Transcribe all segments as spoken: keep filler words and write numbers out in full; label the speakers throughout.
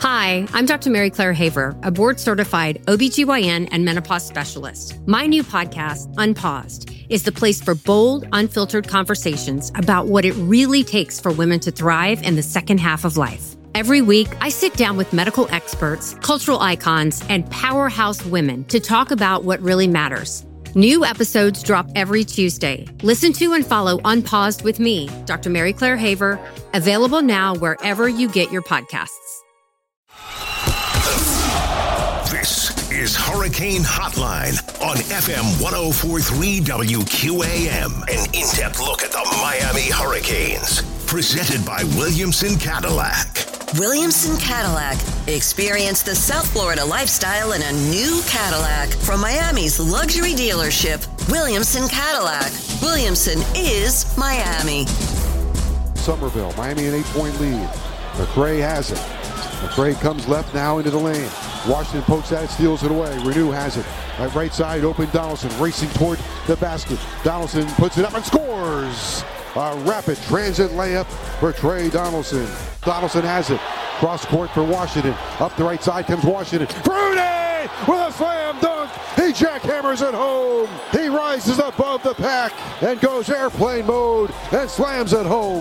Speaker 1: Hi, I'm Doctor Mary Claire Haver, a board-certified O B G Y N and menopause specialist. My new podcast, Unpaused, is the place for bold, unfiltered conversations about what it really takes for women to thrive in the second half of life. Every week, I sit down with medical experts, cultural icons, and powerhouse women to talk about what really matters. New episodes drop every Tuesday. Listen to and follow Unpaused with me, Doctor Mary Claire Haver, available now wherever you get your podcasts.
Speaker 2: This is Hurricane Hotline on F M one oh four point three W Q A M. An in-depth look at the Miami Hurricanes. Presented by Williamson Cadillac.
Speaker 3: Williamson Cadillac. Experience the South Florida lifestyle in a new Cadillac from Miami's luxury dealership, Williamson Cadillac. Williamson is Miami.
Speaker 4: Somerville, Miami an eight-point lead. McRae has it. McRae comes left now into the lane. Washington pokes at it, steals it away. Renew has it. At right side, open Donaldson racing toward the basket. Donaldson puts it up and scores. A rapid transit layup for Trey Donaldson. Donaldson has it. Cross court for Washington. Up the right side comes Washington. Bruni with a slam dunk. He jackhammers it home. He rises above the pack and goes airplane mode and slams it home.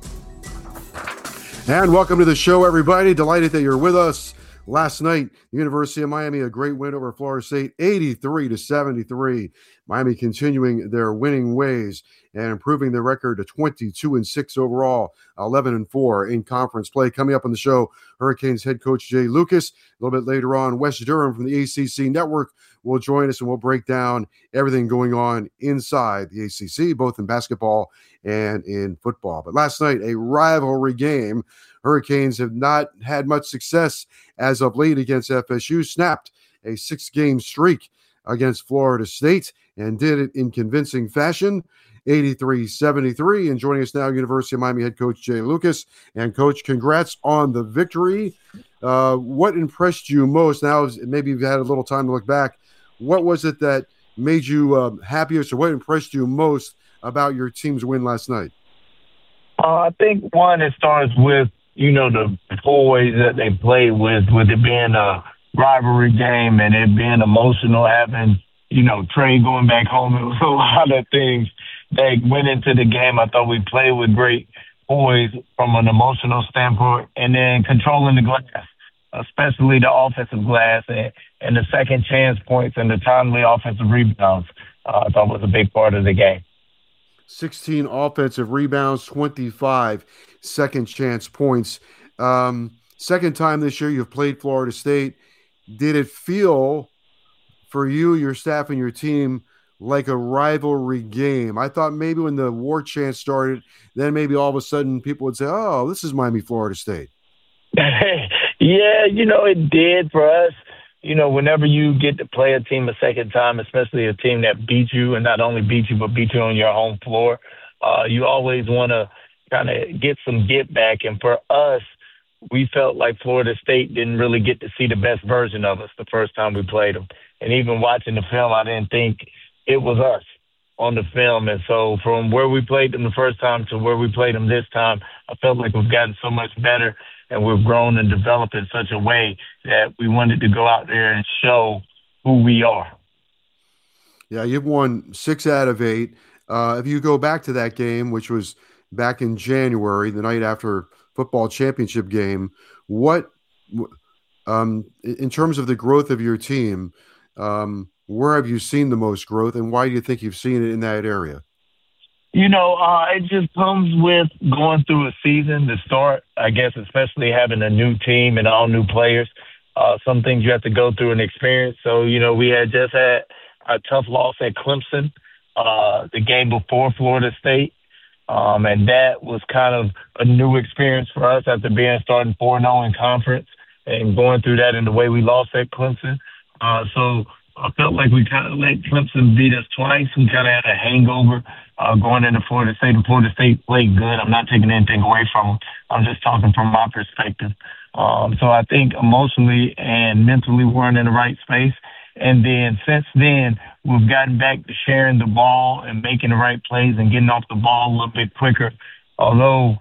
Speaker 4: And welcome to the show, everybody. Delighted that you're with us. Last night, the University of Miami, a great win over Florida State, eighty-three to seventy-three. Miami continuing their winning ways and improving their record to twenty-two and six overall, eleven and four in conference play. Coming up on the show, Hurricanes head coach Jay Lucas. A little bit later on, Wes Durham from the A C C Network will join us, and we'll break down everything going on inside the A C C, both in basketball and in football. But last night, a rivalry game. Hurricanes have not had much success as of late against F S U, snapped a six-game streak against Florida State and did it in convincing fashion, eighty-three seventy-three. And joining us now, University of Miami head coach Jay Lucas. And, Coach, congrats on the victory. Uh, what impressed you most? Now, maybe you've had a little time to look back. What was it that made you uh, happiest, or what impressed you most about your team's win last night?
Speaker 5: Uh, I think, one, it starts with, you know, the boys that they played with, with it being a rivalry game and it being emotional, having, you know, Trey going back home. It was a lot of things that went into the game. I thought we played with great boys from an emotional standpoint, and then controlling the glass, especially the offensive glass and, and the second chance points and the timely offensive rebounds, uh, I thought was a big part of the game.
Speaker 4: sixteen offensive rebounds, twenty-five second chance points. Um, second time this year you've played Florida State. Did it feel for you, your staff, and your team like a rivalry game? I thought maybe when the war chant started, then maybe all of a sudden people would say, oh, this is Miami, Florida State.
Speaker 5: Yeah, you know, it did for us. You know, whenever you get to play a team a second time, especially a team that beat you, and not only beat you, but beat you on your home floor, uh, you always want to kind of get some get back. And for us, we felt like Florida State didn't really get to see the best version of us the first time we played them. And even watching the film, I didn't think it was us on the film. And so from where we played them the first time to where we played them this time, I felt like we've gotten so much better. And we've grown and developed in such a way that we wanted to go out there and show who we are.
Speaker 4: Yeah, you've won six out of eight. Uh, if you go back to that game, which was back in January, the night after football championship game, what, um, in terms of the growth of your team, um, where have you seen the most growth, and why do you think you've seen it in that area?
Speaker 5: You know, uh, it just comes with going through a season to start, I guess, especially having a new team and all new players. Uh, some things you have to go through and experience. So, you know, we had just had a tough loss at Clemson, uh, the game before Florida State. Um, and that was kind of a new experience for us after being starting four and oh in conference and going through that in the way we lost at Clemson. Uh, so I felt like we kind of let Clemson beat us twice. We kind of had a hangover uh, going into Florida State. And Florida State played good. I'm not taking anything away from them. I'm just talking from my perspective. Um, so I think emotionally and mentally we're in the right space. And then since then, we've gotten back to sharing the ball and making the right plays and getting off the ball a little bit quicker. Although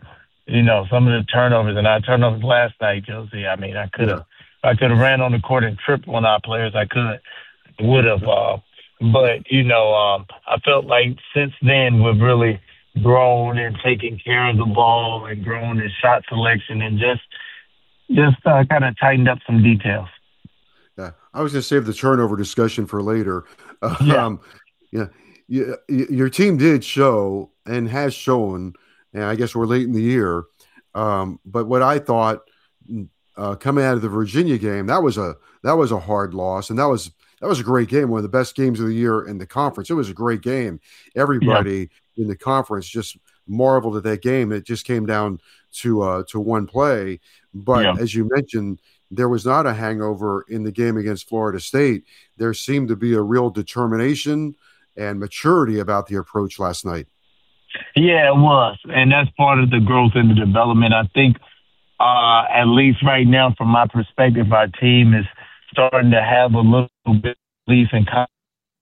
Speaker 5: you know, some of the turnovers, and our turnovers last night, Josie. I mean, I could have, yeah. I could have ran on the court and tripped on our players. I could, would have. Uh, but you know, um, I felt like since then we've really grown in taking care of the ball and grown in shot selection and just, just uh, kind of tightened up some details.
Speaker 4: Yeah, I was going to save the turnover discussion for later. Uh,
Speaker 5: yeah.
Speaker 4: Um, yeah, you, your team did show and has shown, and I guess we're late in the year. Um, but what I thought uh, coming out of the Virginia game, that was a that was a hard loss, and that was that was a great game, one of the best games of the year in the conference. It was a great game. Everybody yeah. in the conference just marveled at that game. It just came down to uh, to one play. But yeah. as you mentioned, there was not a hangover in the game against Florida State. There seemed to be a real determination and maturity about the approach last night.
Speaker 5: Yeah, it was. And that's part of the growth and the development. I think, uh, at least right now, from my perspective, our team is starting to have a little bit of belief in confidence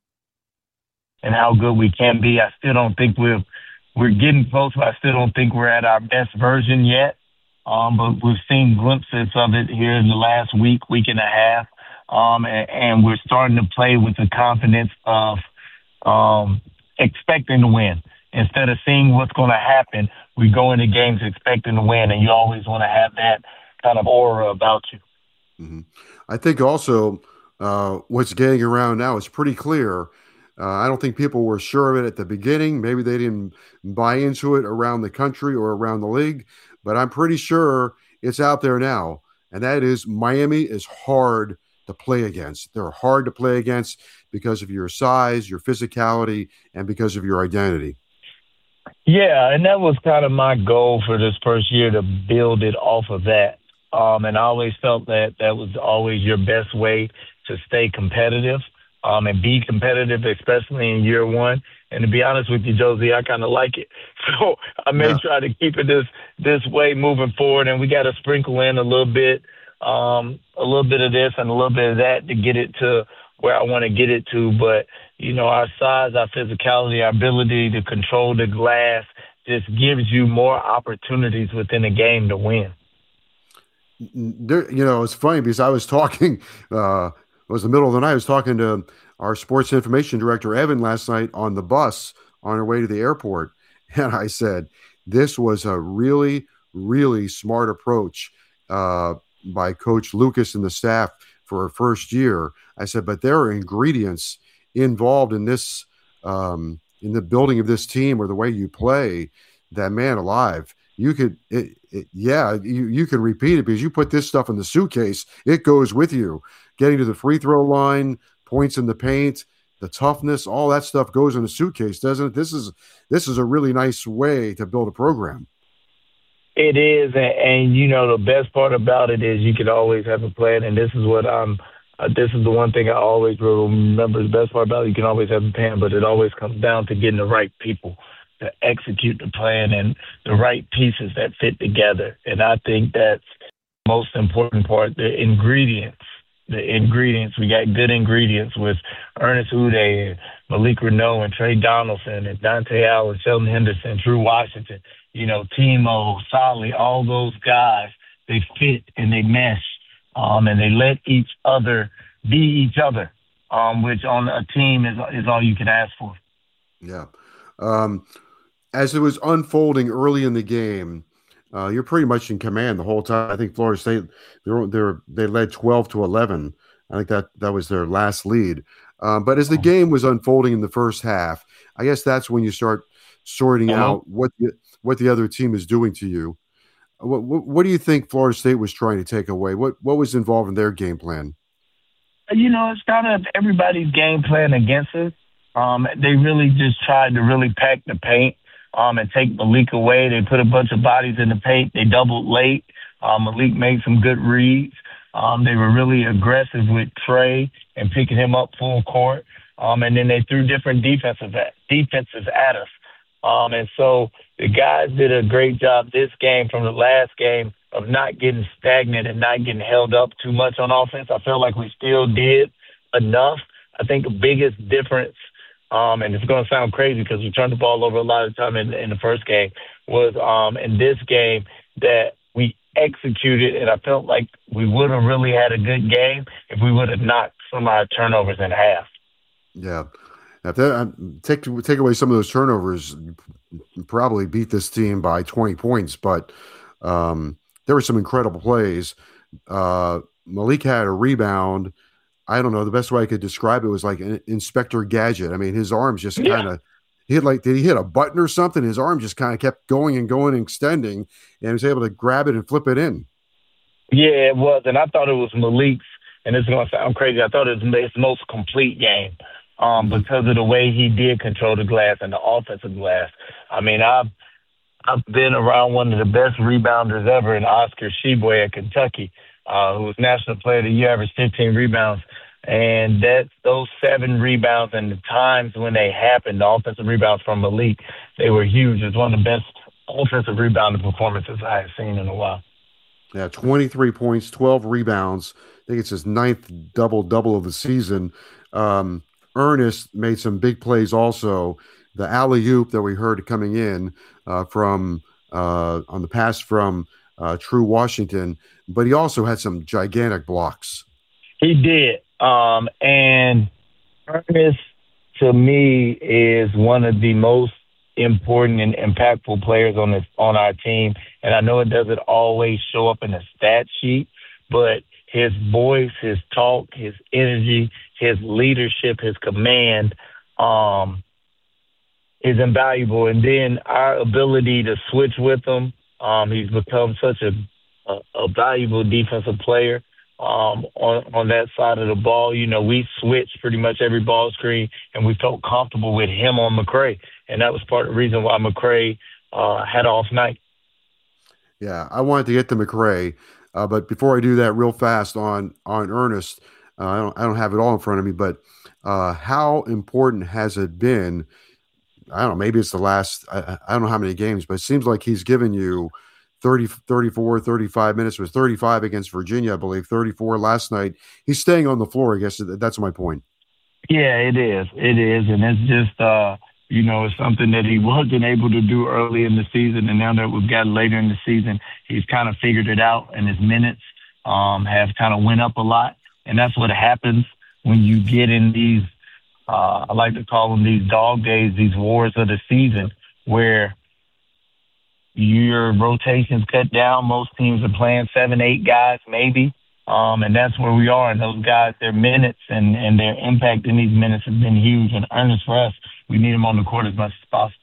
Speaker 5: and how good we can be. I still don't think we're, we're getting close, but I still don't think we're at our best version yet. Um, but we've seen glimpses of it here in the last week, week and a half. Um, and, and we're starting to play with the confidence of um, expecting to win. Instead of seeing what's going to happen, we go into games expecting to win, and you always want to have that kind of aura about you.
Speaker 4: Mm-hmm. I think also uh, what's getting around now is pretty clear. Uh, I don't think people were sure of it at the beginning. Maybe they didn't buy into it around the country or around the league. But I'm pretty sure it's out there now, and that is Miami is hard to play against. They're hard to play against because of your size, your physicality, and because of your identity.
Speaker 5: Yeah, and that was kind of my goal for this first year, to build it off of that. Um, and I always felt that that was always your best way to stay competitive um, and be competitive, especially in year one. And to be honest with you, Josie, I kind of like it. So I may yeah. try to keep it this this way moving forward. And we got to sprinkle in a little bit, um, a little bit of this and a little bit of that to get it to where I want to get it to. But, you know, our size, our physicality, our ability to control the glass just gives you more opportunities within a game to win.
Speaker 4: There, you know, it's funny because I was talking, uh, it was the middle of the night, I was talking to our sports information director, Evan, last night on the bus on our way to the airport. And I said, this was a really, really smart approach uh, by Coach Lucas and the staff for her first year. I said, but there are ingredients involved in this, um, in the building of this team or the way you play that, man alive, you could, it, it, yeah, you, you can repeat it because you put this stuff in the suitcase. It goes with you. Getting to the free throw line, points in the paint, the toughness, all that stuff goes in a suitcase, doesn't it? This is this is a really nice way to build a program.
Speaker 5: It is, and, and you know the best part about it is you can always have a plan, and this is what I'm. Uh, this is the one thing I always remember. The best part about it, you can always have a plan, but it always comes down to getting the right people to execute the plan and the right pieces that fit together. And I think that's the most important part, the ingredients. The ingredients, we got good ingredients with Ernest Uday and Malik Renault and Trey Donaldson and Dante Allen, Sheldon Henderson, Drew Washington, you know, Timo, Solly, all those guys, they fit and they mesh, um, and they let each other be each other, um, which on a team is is all you can ask for.
Speaker 4: Yeah. Um, as it was unfolding early in the game, Uh, you're pretty much in command the whole time. I think Florida State, they're, they're, they led twelve to eleven. I think that, that was their last lead. Um, but as the game was unfolding in the first half, I guess that's when you start sorting uh-huh. out what the, what the other team is doing to you. What, what, what do you think Florida State was trying to take away? What, what was involved in their game plan?
Speaker 5: You know, it's kind of everybody's game plan against us. Um, they really just tried to really pack the paint. Um, and take Malik away. They put a bunch of bodies in the paint. They doubled late. Um, Malik made some good reads. Um, they were really aggressive with Trey and picking him up full court. Um, and then they threw different defensive at, defenses at us. Um, and so the guys did a great job this game from the last game of not getting stagnant and not getting held up too much on offense. I felt like we still did enough. I think the biggest difference Um, and it's going to sound crazy because we turned the ball over a lot of time in, in the first game. was um, in this game that we executed, and I felt like we would have really had a good game if we would have knocked some of our turnovers in half.
Speaker 4: Yeah. If that, uh, take take away some of those turnovers, you probably beat this team by twenty points, but um, there were some incredible plays. Uh, Malik had a rebound. I don't know. The best way I could describe it was like an Inspector Gadget. I mean, his arms just kind of yeah. – he had like – did he hit a button or something? His arm just kind of kept going and going and extending, and he was able to grab it and flip it in.
Speaker 5: Yeah, it was. And I thought it was Malik's, and it's going to sound crazy, I thought it was his most complete game um, because of the way he did control the glass and the offensive glass. I mean, I've, I've been around one of the best rebounders ever in Oscar Tshiebwe at Kentucky. Uh, who was National Player of the Year, averaged fifteen rebounds. And that those seven rebounds and the times when they happened, the offensive rebounds from Malik, they were huge. It was one of the best offensive rebounding performances I had seen in a while.
Speaker 4: Yeah, twenty-three points, twelve rebounds. I think it's his ninth double-double of the season. Um, Ernest made some big plays also. The alley-oop that we heard coming in uh, from uh, on the pass from uh, True Washington, but he also had some gigantic blocks.
Speaker 5: He did. Um, and Ernest, to me, is one of the most important and impactful players on this on our team. And I know it doesn't always show up in the stat sheet, but his voice, his talk, his energy, his leadership, his command um, is invaluable. And then our ability to switch with him, um, he's become such a, a, a valuable defensive player. Um, on, on that side of the ball, you know, we switched pretty much every ball screen, and we felt comfortable with him on McCray. And that was part of the reason why McCray uh, had an off night.
Speaker 4: Yeah, I wanted to get to McCray, uh, but before I do that real fast on, on Ernest, uh, I don't I don't have it all in front of me, but uh, how important has it been? I don't know, maybe it's the last, I, I don't know how many games, but it seems like he's given you thirty, thirty-four, thirty-five minutes. It was thirty-five against Virginia, I believe, thirty-four last night. He's staying on the floor, I guess. That's my point.
Speaker 5: Yeah, it is. It is. And it's just, uh, you know, it's something that he wasn't able to do early in the season. And now that we've got later in the season, he's kind of figured it out, and his minutes um, have kind of went up a lot. And that's what happens when you get in these, uh, I like to call them these dog days, these wars of the season, where your rotations cut down. Most teams are playing seven, eight guys maybe, um, and that's where we are. And those guys, their minutes and, and their impact in these minutes have been huge. And Ernest, for us, we need him on the court as much as possible.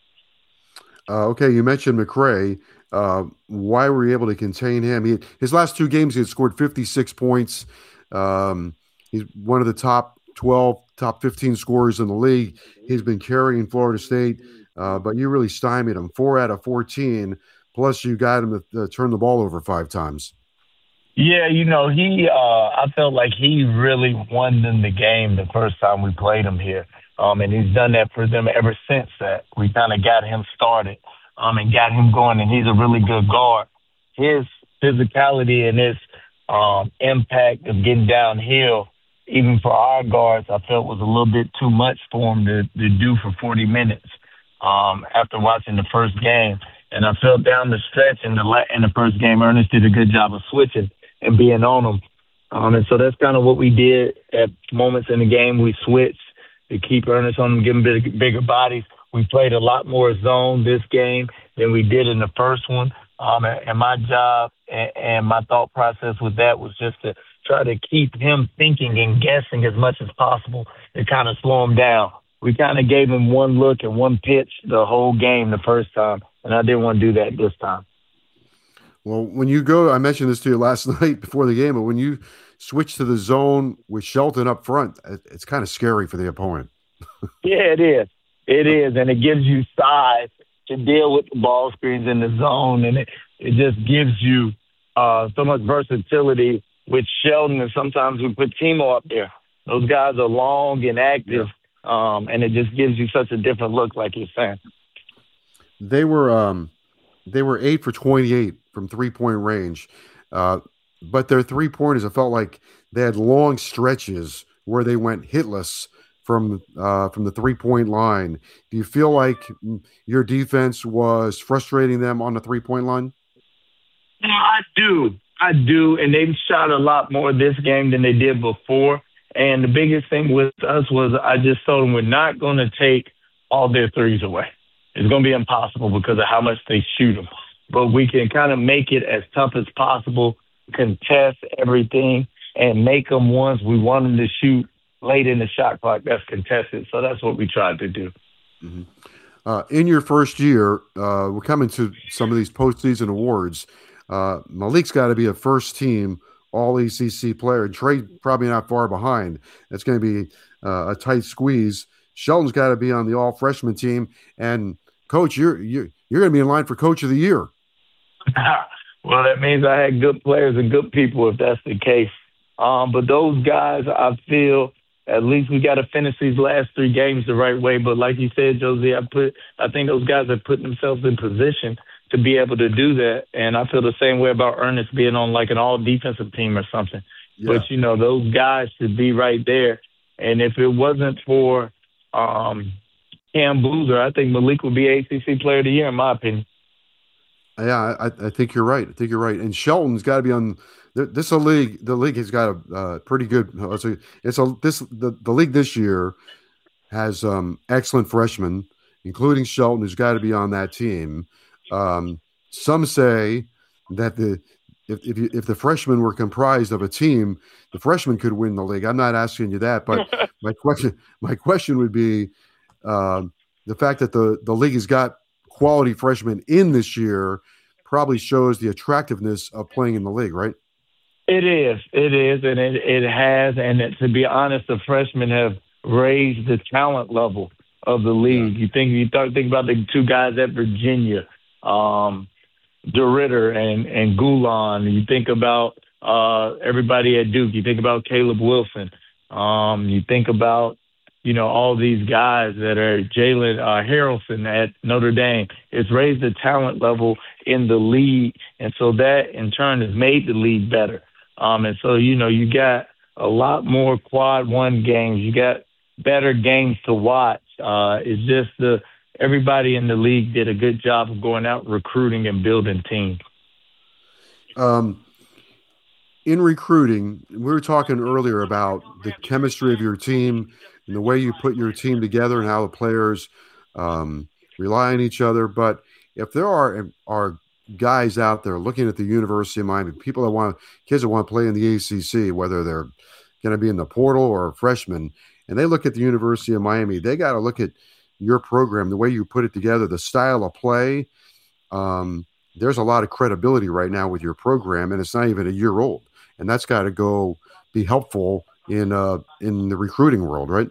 Speaker 4: Uh, okay, you mentioned McCray. Uh, why were you able to contain him? He, his last two games, he had scored fifty-six points. Um, he's one of the top twelve, top fifteen scorers in the league. He's been carrying Florida State. Uh, but you really stymied him. Four out of fourteen, plus you got him to uh, turn the ball over five times.
Speaker 5: Yeah, you know, he. Uh, I felt like he really won them the game the first time we played him here, um, and he's done that for them ever since that. We kind of got him started um, and got him going, and he's a really good guard. His physicality and his um, impact of getting downhill, even for our guards, I felt was a little bit too much for him to, to do for forty minutes. Um, after watching the first game. And I felt down the stretch in the la- in the first game, Ernest did a good job of switching and being on them. Um, and so that's kind of what we did at moments in the game. We switched to keep Ernest on them, give him big, bigger bodies. We played a lot more zone this game than we did in the first one. Um, and, and my job and, and my thought process with that was just to try to keep him thinking and guessing as much as possible to kind of slow him down. We kind of gave him one look and one pitch the whole game the first time, and I didn't want to do that this time.
Speaker 4: Well, when you go, I mentioned this to you last night before the game, but when you switch to the zone with Shelton up front, it's kind of scary for the opponent.
Speaker 5: Yeah, it is. It is, and it gives you size to deal with the ball screens in the zone, and it, it just gives you uh, so much versatility with Shelton, and sometimes we put Timo up there. Those guys are long and active. Yeah. Um, and it just gives you such a different look, like you're saying.
Speaker 4: They were um, they were eight for twenty-eight from three-point range, uh, but their three-pointers, I felt like they had long stretches where they went hitless from uh, from the three-point line. Do you feel like your defense was frustrating them on the three-point line?
Speaker 5: You know, I do. I do, and they've shot a lot more this game than they did before. And the biggest thing with us was I just told them we're not going to take all their threes away. It's going to be impossible because of how much they shoot them. But we can kind of make it as tough as possible, contest everything, and make them ones we want them to shoot late in the shot clock that's contested. So that's what we tried to do.
Speaker 4: Mm-hmm. Uh, in your first year, uh, we're coming to some of these postseason awards. Uh, Malik's got to be a first-team All A C C player, and Trey probably not far behind. That's going to be uh, a tight squeeze. Shelton's got to be on the all-freshman team, and Coach, you're you're you're going to be in line for Coach of the Year.
Speaker 5: Well, that means I had good players and good people if that's the case. Um, but those guys, I feel at least we got to finish these last three games the right way. But like you said, Josie, I put I think those guys are putting themselves in position to be able to do that. And I feel the same way about Ernest being on like an all-defensive team or something. Yeah. But, you know, those guys should be right there. And if it wasn't for um, Cam Boozer, I think Malik would be A C C Player of the Year, in my opinion.
Speaker 4: Yeah, I, I think you're right. I think you're right. And Shelton's got to be on – this a league – the league has got a uh, pretty good – it's a, it's a this the, the league this year has um, excellent freshmen, including Shelton, who's got to be on that team. Um, some say that the if if, you, if the freshmen were comprised of a team, the freshmen could win the league. I'm not asking you that, but my question my question would be uh, the fact that the the league has got quality freshmen in this year probably shows the attractiveness of playing in the league, right?
Speaker 5: It is, it is, and it it has. And it, to be honest, the freshmen have raised the talent level of the league. Yeah. You think you th- think about the two guys at Virginia. Um, DeRitter and, and Goulon. You think about uh, everybody at Duke. You think about Caleb Wilson. Um, you think about, you know, all these guys that are Jalen uh, Harrelson at Notre Dame. It's raised the talent level in the league, and so that in turn has made the league better. Um, and so, you know, you got a lot more quad one games. You got better games to watch. Uh, it's just the everybody in the league did a good job of going out recruiting and building teams.
Speaker 4: Um, in recruiting, we were talking earlier about the chemistry of your team and the way you put your team together and how the players um, rely on each other. But if there are are guys out there looking at the University of Miami, people that want kids that want to play in the A C C, whether they're going to be in the portal or a freshman, and they look at the University of Miami, they got to look at your program, the way you put it together, the style of play. Um, there's a lot of credibility right now with your program, and it's not even a year old. And that's got to go be helpful in uh, in the recruiting world, right?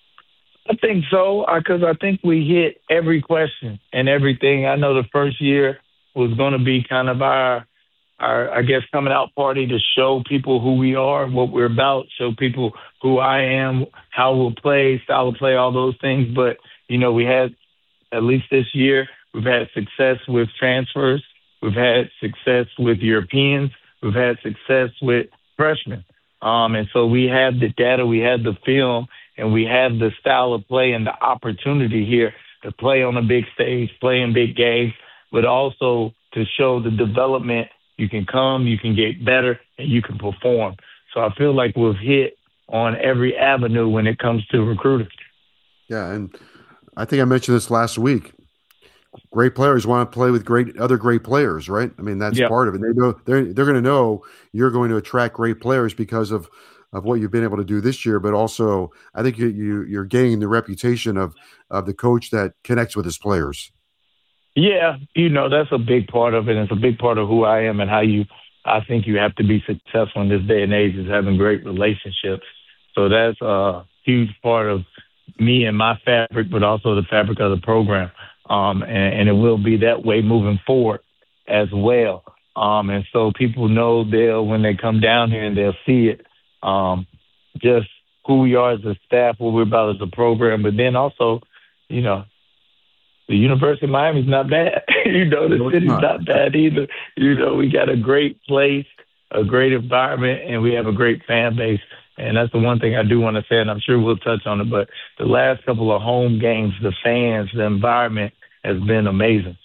Speaker 5: I think so, because I think we hit every question and everything. I know the first year was going to be kind of our, our, I guess, coming out party to show people who we are, what we're about, show people who I am, how we'll play, style of play, all those things. But you know, we had, at least this year, we've had success with transfers. We've had success with Europeans. We've had success with freshmen. Um, and so we have the data, we have the film, and we have the style of play and the opportunity here to play on a big stage, play in big games, but also to show the development. You can come, you can get better, and you can perform. So I feel like we've hit on every avenue when it comes to recruiting.
Speaker 4: Yeah, and I think I mentioned this last week. Great players want to play with great other great players, right? I mean, that's yep. part of it. They know they're they're going to know you're going to attract great players because of, of what you've been able to do this year. But also, I think you, you you're gaining the reputation of of the coach that connects with his players.
Speaker 5: Yeah, you know, that's a big part of it. It's a big part of who I am and how you. I think you have to be successful in this day and age is having great relationships. So that's a huge part of me and my fabric, but also the fabric of the program. Um, and, and it will be that way moving forward as well. Um, and so people know they'll, when they come down here and they'll see it, um, just who we are as a staff, what we're about as a program. But then also, you know, the University of Miami is not bad. you know, the no, city's not. not bad either. You know, we got a great place, a great environment, and we have a great fan base. And that's the one thing I do want to say, and I'm sure we'll touch on it. But the last couple of home games, the fans, the environment has been amazing.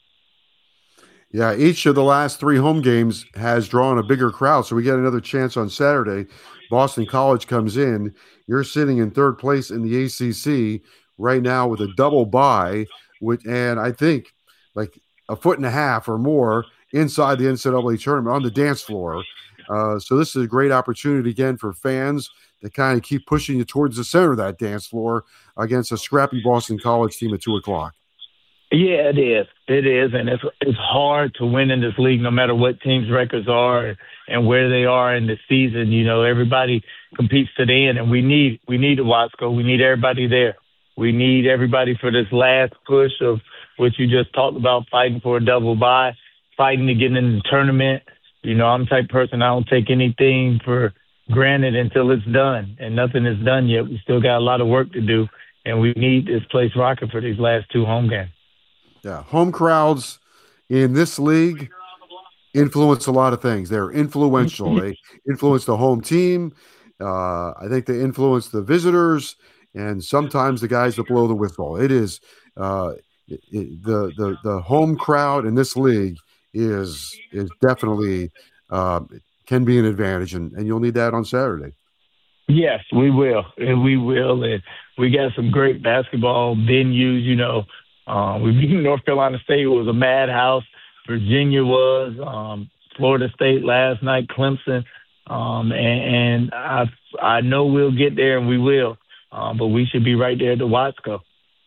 Speaker 4: Yeah, each of the last three home games has drawn a bigger crowd, so we get another chance on Saturday. Boston College comes in. You're sitting in third place in the A C C right now with a double bye, with, and I think like a foot and a half or more inside the N C double A tournament on the dance floor. Uh, so this is a great opportunity again for fans to kind of keep pushing you towards the center of that dance floor against a scrappy Boston College team at two o'clock.
Speaker 5: Yeah, it is. It is, and it's it's hard to win in this league no matter what teams' records are and where they are in the season. You know, everybody competes to the end, and we need we need a Watsco. We need everybody there. We need everybody for this last push of what you just talked about, fighting for a double bye, fighting to get in the tournament. You know, I'm the type of person, I don't take anything for granted until it's done, and nothing is done yet. We still got a lot of work to do, and we need this place rocking for these last two home games.
Speaker 4: Yeah, home crowds in this league influence a lot of things. They're influential. They influence the home team. Uh, I think they influence the visitors, and sometimes the guys that blow the whistle. It is uh, it, it, the the the home crowd in this league is is definitely uh, can be an advantage, and, and you'll need that on Saturday.
Speaker 5: Yes, we will, and we will, and we got some great basketball venues. You know, uh, we beat North Carolina State. It was a madhouse. Virginia was um, Florida State last night, Clemson, um, and, and I I know we'll get there, and we will, uh, but we should be right there at the Watsco.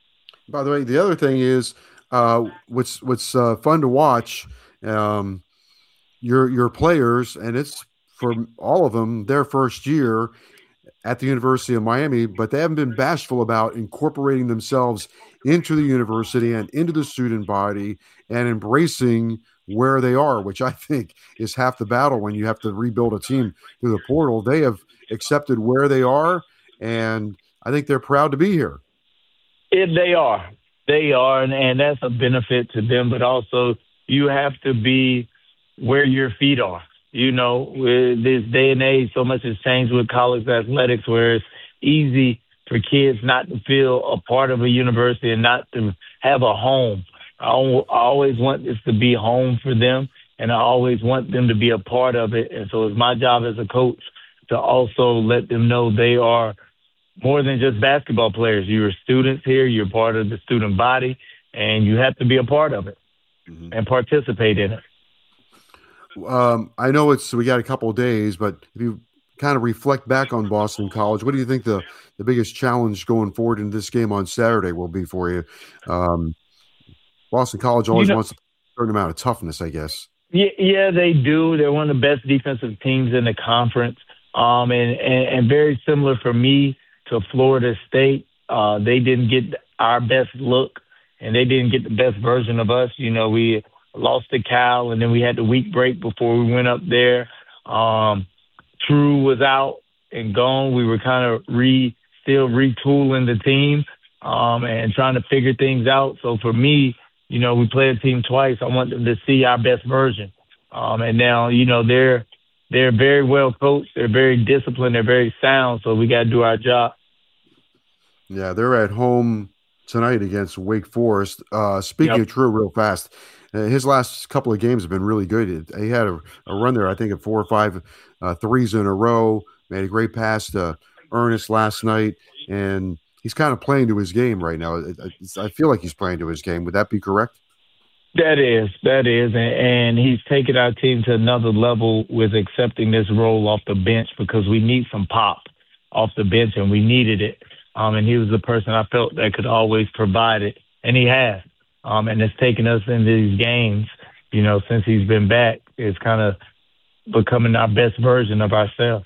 Speaker 4: By the way, the other thing is uh, what's what's uh, fun to watch. Um, your your players, and it's for all of them their first year at the University of Miami, but they haven't been bashful about incorporating themselves into the university and into the student body and embracing where they are, which I think is half the battle when you have to rebuild a team through the portal. They have accepted where they are, and I think they're proud to be here.
Speaker 5: If they are, they are, and, and that's a benefit to them, but also you have to be where your feet are. You know, with this day and age, so much has changed with college athletics where it's easy for kids not to feel a part of a university and not to have a home. I always want this to be home for them, and I always want them to be a part of it. And so it's my job as a coach to also let them know they are more than just basketball players. You're students here. You're part of the student body, and you have to be a part of it mm-hmm. and participate in it.
Speaker 4: Um, I know it's we got a couple of days, but if you kind of reflect back on Boston College, what do you think the, the biggest challenge going forward in this game on Saturday will be for you? Um, Boston College always you know, wants a certain amount of toughness, I guess.
Speaker 5: Yeah, yeah, they do. They're one of the best defensive teams in the conference, um, and, and, and very similar for me to Florida State. Uh, they didn't get our best look, and they didn't get the best version of us. You know, we lost to Cal, and then we had the week break before we went up there. Um, True was out and gone. We were kind of re still retooling the team um, and trying to figure things out. So for me, you know, we played a team twice. I want them to see our best version. Um, and now, you know, they're they're very well coached. They're very disciplined. They're very sound. So we got to do our job.
Speaker 4: Yeah, they're at home tonight against Wake Forest. Uh, speaking yep. of True, real fast. Uh, his last couple of games have been really good. He had a, a run there, I think, of four or five uh, threes in a row. Made a great pass to Ernest last night, and he's kind of playing to his game right now. It, it, I feel like he's playing to his game. Would that be correct?
Speaker 5: That is, that is, and, and he's taken our team to another level with accepting this role off the bench because we need some pop off the bench, and we needed it. Um, and he was the person I felt that could always provide it, and he has. Um, and it's taken us into these games, you know, since he's been back. It's kind of becoming our best version of ourselves.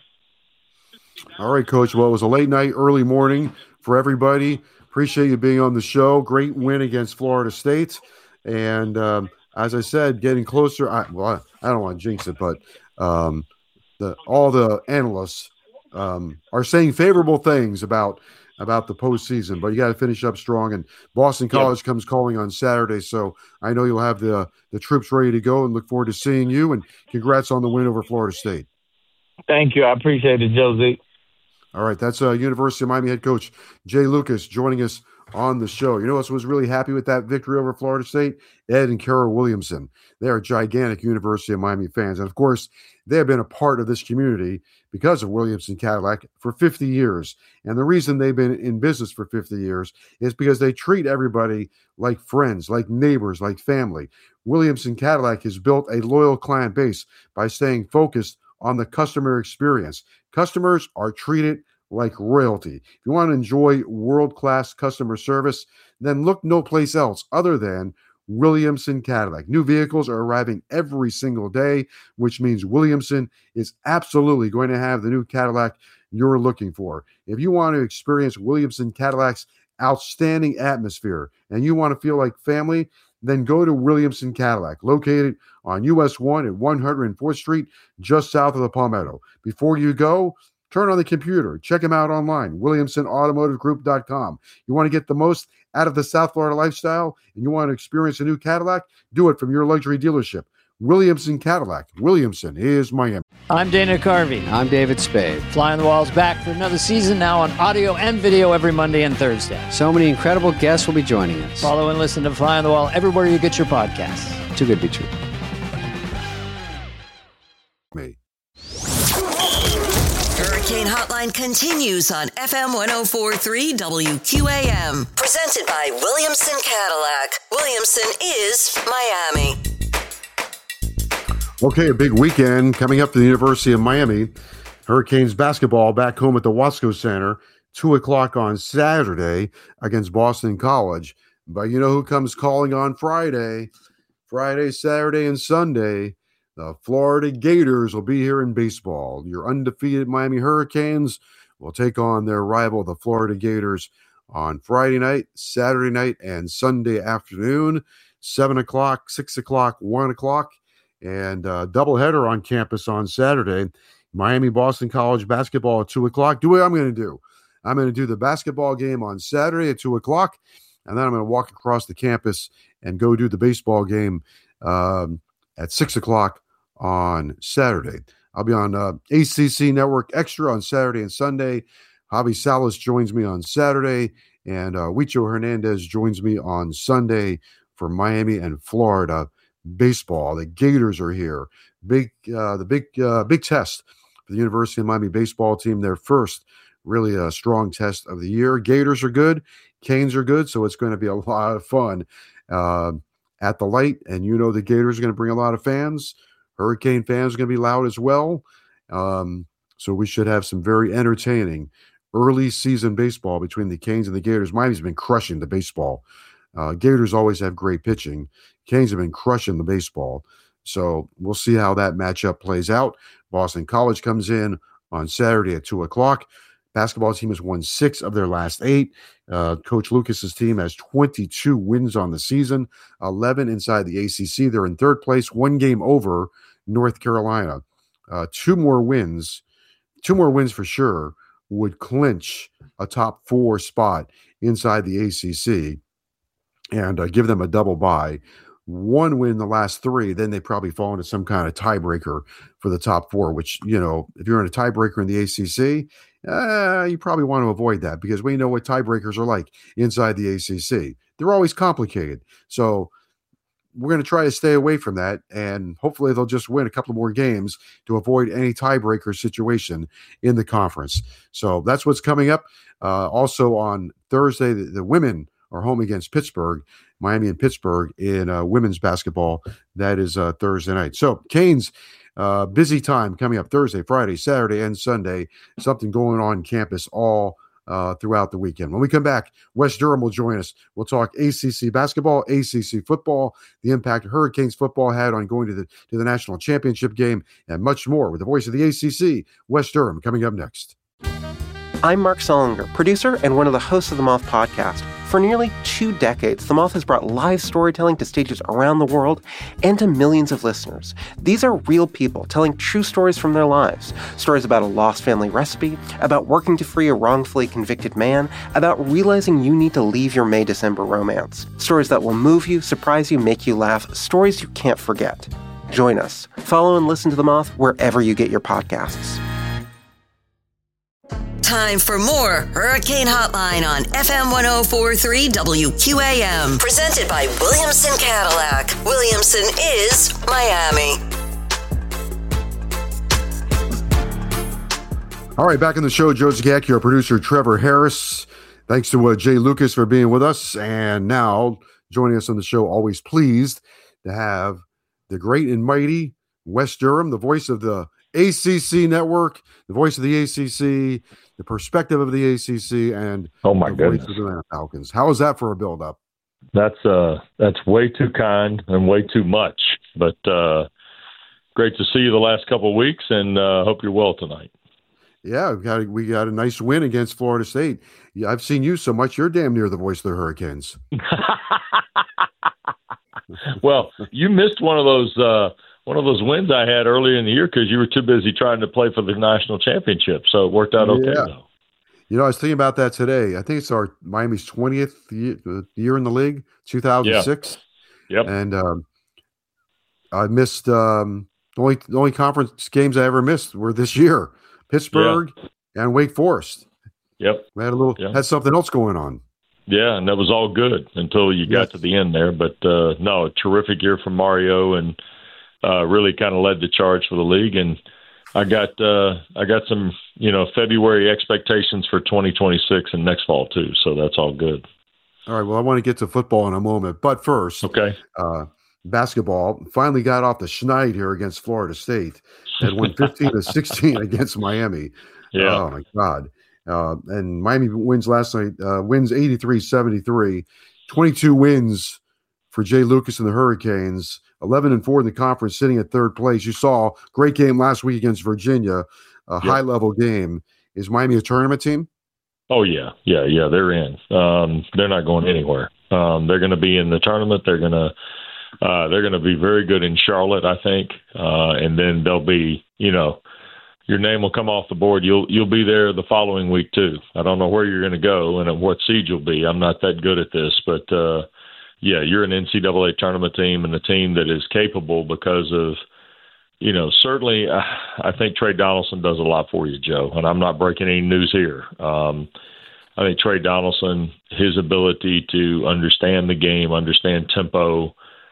Speaker 4: All right, Coach. Well, it was a late night, early morning for everybody. Appreciate you being on the show. Great win against Florida State. And um, as I said, getting closer. I, well, I, I don't want to jinx it, but um, the, all the analysts um, are saying favorable things about about the postseason, but you got to finish up strong. And Boston College yep. comes calling on Saturday, so I know you'll have the the troops ready to go and look forward to seeing you. And congrats on the win over Florida State.
Speaker 5: Thank you. I appreciate it, Josie.
Speaker 4: All right, that's uh, University of Miami head coach Jay Lucas joining us on the show. You know what was really happy with that victory over Florida State? Ed and Carol Williamson. They are gigantic University of Miami fans. And, of course, they have been a part of this community because of Williamson Cadillac for fifty years. And the reason they've been in business for fifty years is because they treat everybody like friends, like neighbors, like family. Williamson Cadillac has built a loyal client base by staying focused on the customer experience. Customers are treated like royalty. If you want to enjoy world-class customer service, then look no place else other than Williamson Cadillac. New vehicles are arriving every single day, which means Williamson is absolutely going to have the new Cadillac you're looking for. If you want to experience Williamson Cadillac's outstanding atmosphere and you want to feel like family, then go to Williamson Cadillac, located on U S one at one hundred fourth Street, just south of the Palmetto. Before you go, turn on the computer. Check them out online, williamson automotive group dot com. You want to get the most out of the South Florida lifestyle and you want to experience a new Cadillac? Do it from your luxury dealership. Williamson Cadillac. Williamson is Miami.
Speaker 6: I'm Dana Carvey.
Speaker 7: I'm David Spade.
Speaker 6: Fly on the Wall's back for another season now on audio and video every Monday and Thursday.
Speaker 7: So many incredible guests will be joining us.
Speaker 6: Follow and listen to Fly on the Wall everywhere you get your podcasts.
Speaker 7: Too good to be true.
Speaker 4: Me.
Speaker 3: Hurricane Hotline continues on F M one oh four point three W Q A M. Presented by Williamson Cadillac. Williamson is Miami.
Speaker 4: Okay, a big weekend coming up for the University of Miami. Hurricanes basketball back home at the Wasco Center, two o'clock on Saturday against Boston College. But you know who comes calling on Friday? Friday, Saturday, and Sunday. The Florida Gators will be here in baseball. Your undefeated Miami Hurricanes will take on their rival, the Florida Gators, on Friday night, Saturday night, and Sunday afternoon, seven o'clock, six o'clock, one o'clock. And uh, doubleheader on campus on Saturday. Miami Boston College basketball at two o'clock. Do what I'm going to do. I'm going to do the basketball game on Saturday at two o'clock, and then I'm going to walk across the campus and go do the baseball game um, at six o'clock on Saturday. I'll be on uh, A C C Network Extra on Saturday and Sunday. Javi Salas joins me on Saturday, and uh, Huicho Hernandez joins me on Sunday for Miami and Florida baseball. The Gators are here. Big, uh, the big, uh, big test for the University of Miami baseball team. Their first really a strong test of the year. Gators are good. Canes are good. So it's going to be a lot of fun uh, at the light. And you know the Gators are going to bring a lot of fans. Hurricane fans are going to be loud as well. Um, so we should have some very entertaining early season baseball between the Canes and the Gators. Miami's been crushing the baseball. Uh, Gators always have great pitching. Canes have been crushing the baseball. So we'll see how that matchup plays out. Boston College comes in on Saturday at two o'clock. Basketball team has won six of their last eight. Uh, Coach Lucas's team has twenty-two wins on the season, eleven inside the A C C. They're in third place, one game over North Carolina. Uh, two more wins, two more wins for sure would clinch a top four spot inside the A C C and uh, give them a double bye. One win the last three, then they probably fall into some kind of tiebreaker for the top four, which, you know, if you're in a tiebreaker in the A C C, uh, you probably want to avoid that because we know what tiebreakers are like inside the A C C. They're always complicated. So we're going to try to stay away from that, and hopefully they'll just win a couple more games to avoid any tiebreaker situation in the conference. So that's what's coming up. Uh, also on Thursday, the, the women are home against Pittsburgh. Miami and Pittsburgh in uh, women's basketball. That is uh, Thursday night. So Canes, uh, busy time coming up Thursday, Friday, Saturday, and Sunday. Something going on campus all uh, throughout the weekend. When we come back, Wes Durham will join us. We'll talk A C C basketball, A C C football, the impact Hurricanes football had on going to the to the national championship game, and much more with the voice of the A C C, Wes Durham, coming up next.
Speaker 8: I'm Mark Solinger, producer and one of the hosts of the Moth podcast. For nearly two decades, The Moth has brought live storytelling to stages around the world and to millions of listeners. These are real people telling true stories from their lives. Stories about a lost family recipe, about working to free a wrongfully convicted man, about realizing you need to leave your May-December romance. Stories that will move you, surprise you, make you laugh. Stories you can't forget. Join us. Follow and listen to The Moth wherever you get your podcasts.
Speaker 3: Time for more Hurricane Hotline on F M one oh four point three W Q A M. Presented by Williamson Cadillac. Williamson is Miami.
Speaker 4: All right, back in the show, Joe Zagacki, our producer, Trevor Harris. Thanks to uh, Jay Lucas for being with us. And now, joining us on the show, always pleased to have the great and mighty Wes Durham, the voice of the A C C network, the voice of the A C C, the perspective of the A C C, and
Speaker 9: oh my
Speaker 4: the
Speaker 9: goodness,
Speaker 4: voice of the Atlanta Falcons. How is that for a build-up?
Speaker 9: That's uh, that's way too kind and way too much. But uh, great to see you the last couple of weeks, and uh, hope you're well tonight.
Speaker 4: Yeah, we got, we got a nice win against Florida State. Yeah, I've seen you so much, you're damn near the voice of the Hurricanes.
Speaker 9: Well, you missed one of those uh, one of those wins I had earlier in the year because you were too busy trying to play for the national championship. So it worked out okay,
Speaker 4: yeah.
Speaker 9: though.
Speaker 4: You know, I was thinking about that today. I think it's our Miami's twentieth year, year in the league, two thousand six.
Speaker 9: Yeah. Yep.
Speaker 4: And um, I missed um, the only the only conference games I ever missed were this year. Pittsburgh yeah. and Wake Forest.
Speaker 9: Yep.
Speaker 4: We had a little
Speaker 9: yeah.
Speaker 4: had something else going on.
Speaker 9: Yeah, and that was all good until you got yes. to the end there. But uh, no, a terrific year from Mario, and uh, really kind of led the charge for the league. And I got uh, I got some you know February expectations for twenty twenty-six and next fall too. So that's all good.
Speaker 4: All right. Well, I want to get to football in a moment, but first,
Speaker 9: okay.
Speaker 4: Uh, basketball finally got off the schneid here against Florida State. That won fifteen to sixteen against Miami.
Speaker 9: Yeah.
Speaker 4: Oh my God. Uh, and Miami wins last night, uh, wins eighty-three seventy-three, twenty-two wins for Jay Lucas and the Hurricanes, eleven and four in the conference, sitting at third place. You saw great game last week against Virginia, a yep. high level game. Is Miami a tournament team?
Speaker 9: Oh yeah. Yeah. Yeah. They're in, um, they're not going anywhere. Um, they're going to be in the tournament. They're going to, Uh, they're going to be very good in Charlotte, I think, uh, and then they'll be, you know, your name will come off the board. You'll you'll be there the following week too. I don't know where you're going to go and at what seed you'll be. I'm not that good at this, but uh, yeah, you're an N C double A tournament team and a team that is capable because of, you know, certainly uh, I think Trey Donaldson does a lot for you, Joe, and I'm not breaking any news here. Um, I think Trey Donaldson, his ability to understand the game, understand tempo.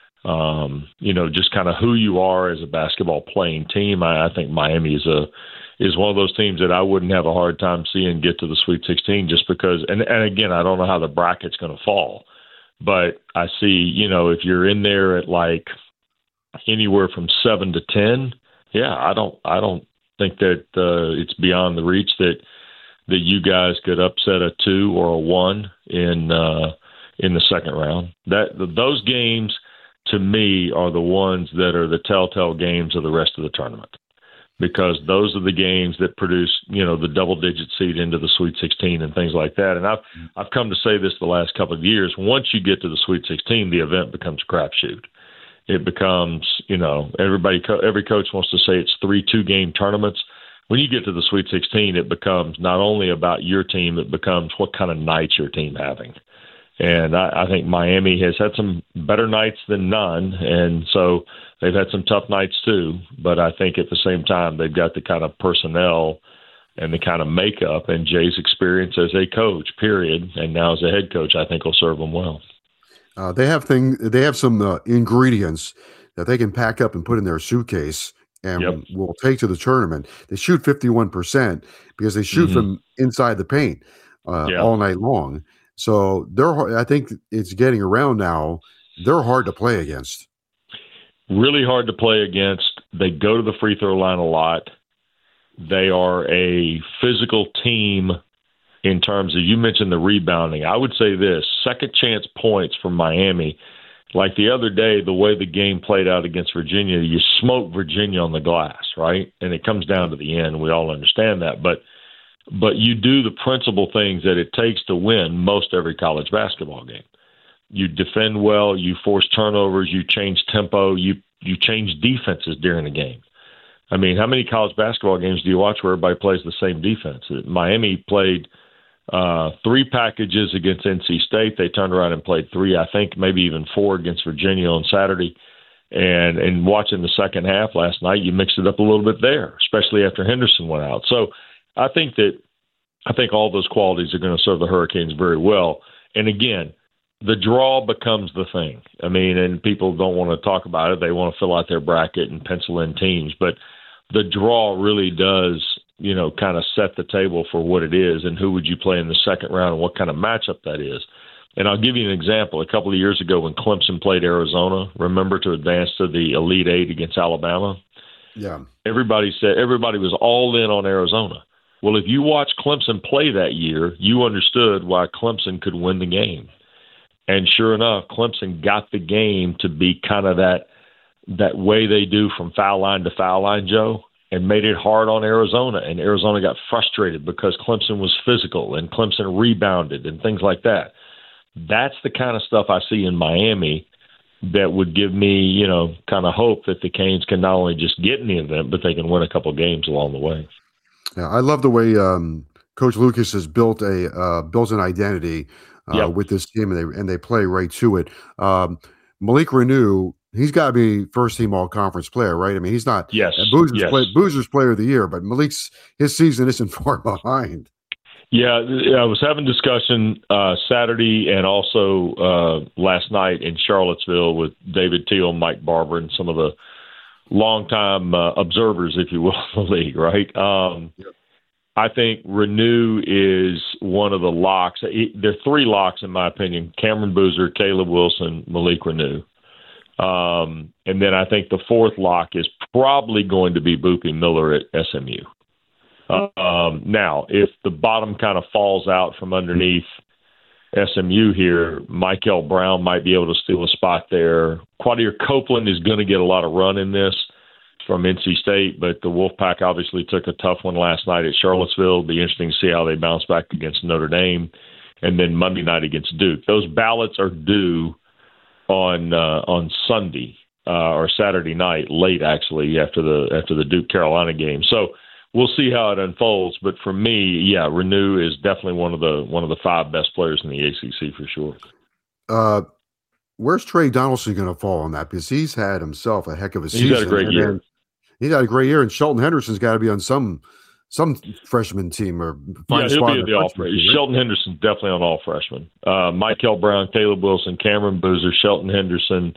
Speaker 9: Um, you know, just kind of who you are as a basketball playing team. I, I think Miami is a is one of those teams that I wouldn't have a hard time seeing get to the Sweet sixteen just because. And, and again, I don't know how the bracket's going to fall, but I see, you know, if you're in there at like anywhere from seven to ten, yeah, I don't I don't think that uh, it's beyond the reach that that you guys could upset a two or a one in uh, in the second round. That those games, to me, are the ones that are the telltale games of the rest of the tournament, because those are the games that produce, you know, the double-digit seed into the Sweet sixteen and things like that. And I've I've come to say this the last couple of years. Once you get to the Sweet sixteen, the event becomes a crapshoot. It becomes, you know, everybody, every coach wants to say it's three two-game tournaments. When you get to the Sweet sixteen, it becomes not only about your team, it becomes what kind of nights your team having. And I, I think Miami has had some better nights than none, and so they've had some tough nights too. But I think at the same time, they've got the kind of personnel and the kind of makeup and Jay's experience as a coach, period, and now as a head coach, I think will serve them well.
Speaker 4: Uh, they have thing. They have some uh, ingredients that they can pack up and put in their suitcase and yep. will take to the tournament. They shoot fifty-one percent because they shoot mm-hmm. from inside the paint uh, yeah. all night long. So they're, I think it's getting around now. They're hard to play against.
Speaker 9: Really hard to play against. They go to the free throw line a lot. They are a physical team in terms of, you mentioned the rebounding. I would say this, second chance points from Miami. Like the other day, the way the game played out against Virginia, you smoke Virginia on the glass, right? And it comes down to the end. We all understand that. But But you do the principal things that it takes to win most every college basketball game. You defend well, you force turnovers, you change tempo, you you change defenses during the game. I mean, how many college basketball games do you watch where everybody plays the same defense? Miami played uh, three packages against N C State. They turned around and played three, I think maybe even four against Virginia on Saturday. And, and watching the second half last night, you mixed it up a little bit there, especially after Henderson went out. So I think that I think all those qualities are going to serve the Hurricanes very well. And again, the draw becomes the thing. I mean, and people don't want to talk about it. They want to fill out their bracket and pencil in teams. But the draw really does, you know, kind of set the table for what it is and who would you play in the second round and what kind of matchup that is. And I'll give you an example. A couple of years ago when Clemson played Arizona, remember, to advance to the Elite Eight against Alabama?
Speaker 4: Yeah.
Speaker 9: Everybody said everybody was all in on Arizona. Well, if you watch Clemson play that year, you understood why Clemson could win the game. And sure enough, Clemson got the game to be kind of that that way they do from foul line to foul line, Joe, and made it hard on Arizona. And Arizona got frustrated because Clemson was physical and Clemson rebounded and things like that. That's the kind of stuff I see in Miami that would give me, you know, kind of hope that the Canes can not only just get in the event, but they can win a couple of games along the way.
Speaker 4: Yeah, I love the way um, Coach Lucas has built a uh, built an identity uh, yep. with this team, and they and they play right to it. Um, Malik Reneau, he's got to be first team all conference player, right? I mean, he's not
Speaker 9: yes,
Speaker 4: Boozer's,
Speaker 9: yes.
Speaker 4: play, Boozer's player of the year, but Malik's his season isn't far behind.
Speaker 9: Yeah, I was having discussion uh, Saturday and also uh, last night in Charlottesville with David Teal, Mike Barber, and some of the longtime uh, observers, if you will, of the league, right? Um, yep. I think Reneau is one of the locks. There are three locks, in my opinion: Cameron Boozer, Caleb Wilson, Malik Reneau. Um, and then I think the fourth lock is probably going to be Boopie Miller at S M U. Um, now, if the bottom kind of falls out from underneath S M U here, Michael Brown might be able to steal a spot there. Quadir Copeland is going to get a lot of run in this from N C State, but the Wolfpack obviously took a tough one last night at Charlottesville. It'll be interesting to see how they bounce back against Notre Dame, and then Monday night against Duke. Those ballots are due on uh, on Sunday uh, or Saturday night, late actually after the after the Duke Carolina game. So we'll see how it unfolds. But for me, yeah, Reneau is definitely one of the one of the five best players in the A C C for sure.
Speaker 4: Uh, where's Trey Donaldson going to fall on that? Because he's had himself a heck of a season.
Speaker 9: He's had a great
Speaker 4: and
Speaker 9: year.
Speaker 4: He's had a great year, and Shelton Henderson's got to be on some some freshman team or find
Speaker 9: yeah,
Speaker 4: a
Speaker 9: he'll
Speaker 4: spot
Speaker 9: be at the all freshman. Shelton Henderson's definitely on all freshmen. Uh, Michael Brown, Caleb Wilson, Cameron Boozer, Shelton Henderson.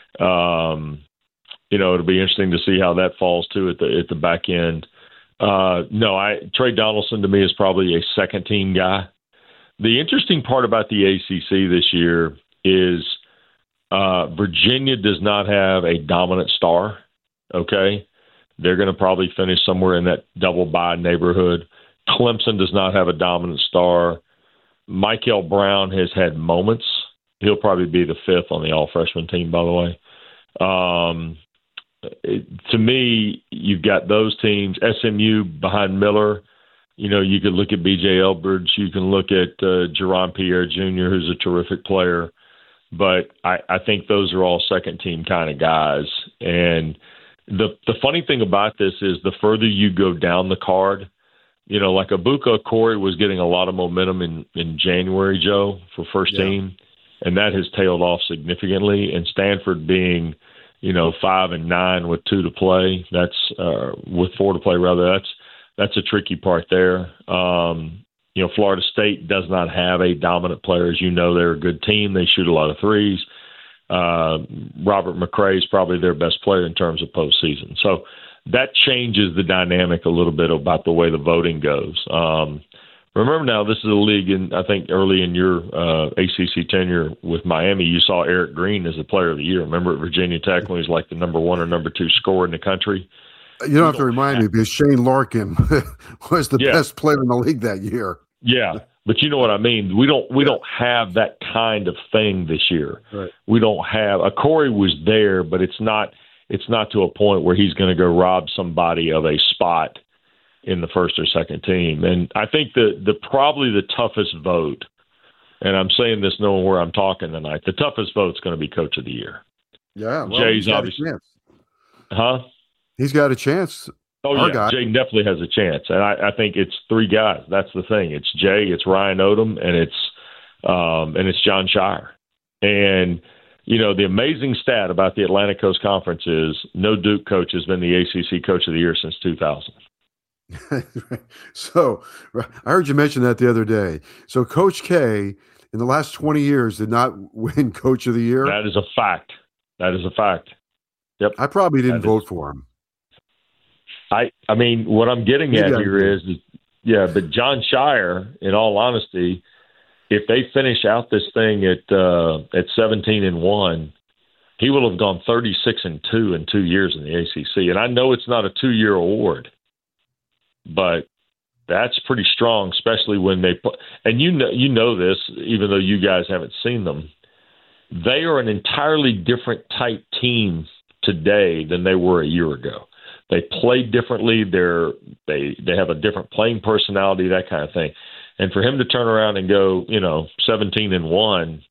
Speaker 9: Um, you know, it'll be interesting to see how that falls too at the at the back end. Uh, no, I Trey Donaldson to me is probably a second team guy. The interesting part about the A C C this year is uh, Virginia does not have a dominant star. Okay. They're going to probably finish somewhere in that double bye neighborhood. Clemson does not have a dominant star. Michael Brown has had moments. He'll probably be the fifth on the all-freshman team, by the way. Um, it, to me, you've got those teams. S M U behind Miller. You know, you could look at B J Elbridge. You can look at uh, Jerron Pierre Junior, who's a terrific player. But I, I think those are all second-team kind of guys. And The the funny thing about this is the further you go down the card, you know, like Abuka Okori was getting a lot of momentum in, in January, Joe, for first yeah. team, and that has tailed off significantly. And Stanford being, you know, five and nine with two to play, that's uh, with four to play rather. That's that's a tricky part there. Um, you know, Florida State does not have a dominant player, as you know. They're a good team. They shoot a lot of threes. Uh, Robert McRae is probably their best player in terms of postseason. So that changes the dynamic a little bit about the way the voting goes. Um, remember now, this is a league, and I think early in your uh, A C C tenure with Miami, you saw Eric Green as the player of the year. Remember at Virginia Tech when he was like the number one or number two scorer in the country?
Speaker 4: You don't have to remind me because Shane Larkin was the
Speaker 9: yeah.
Speaker 4: best player in the league that year.
Speaker 9: Yeah. But you know what I mean? We don't we yeah. don't have that kind of thing this year.
Speaker 4: Right.
Speaker 9: We don't have a Corey was there, but it's not it's not to a point where he's going to go rob somebody of a spot in the first or second team. And I think the the probably the toughest vote, and I'm saying this knowing where I'm talking tonight, the toughest vote is going to be Coach of the Year.
Speaker 4: Yeah, well,
Speaker 9: Jay's obviously, huh?
Speaker 4: He's got a chance.
Speaker 9: Oh,
Speaker 4: Our
Speaker 9: yeah,
Speaker 4: guy.
Speaker 9: Jay definitely has a chance. And I, I think it's three guys. That's the thing. It's Jay, it's Ryan Odom, and it's um, and it's John Shire. And, you know, the amazing stat about the Atlantic Coast Conference is no Duke coach has been the A C C Coach of the Year since two thousand.
Speaker 4: So I heard you mention that the other day. So Coach K, in the last twenty years, did not win Coach of the Year.
Speaker 9: That is a fact. That is a fact. Yep.
Speaker 4: I probably didn't
Speaker 9: that
Speaker 4: vote
Speaker 9: is, for
Speaker 4: him.
Speaker 9: I I mean, what I'm getting
Speaker 4: Maybe
Speaker 9: at
Speaker 4: I
Speaker 9: here
Speaker 4: did.
Speaker 9: is, is, yeah, but John Shire, in all honesty, if they finish out this thing at uh, at seventeen and one, he will have gone thirty-six and two in two years in the A C C. And I know it's not a two-year award, but that's pretty strong, especially when they put. And you know, you know this, even though you guys haven't seen them. They are an entirely different type team today than they were a year ago. They play differently. They're they they have a different playing personality, that kind of thing. And for him to turn around and go, you know, seventeen and one,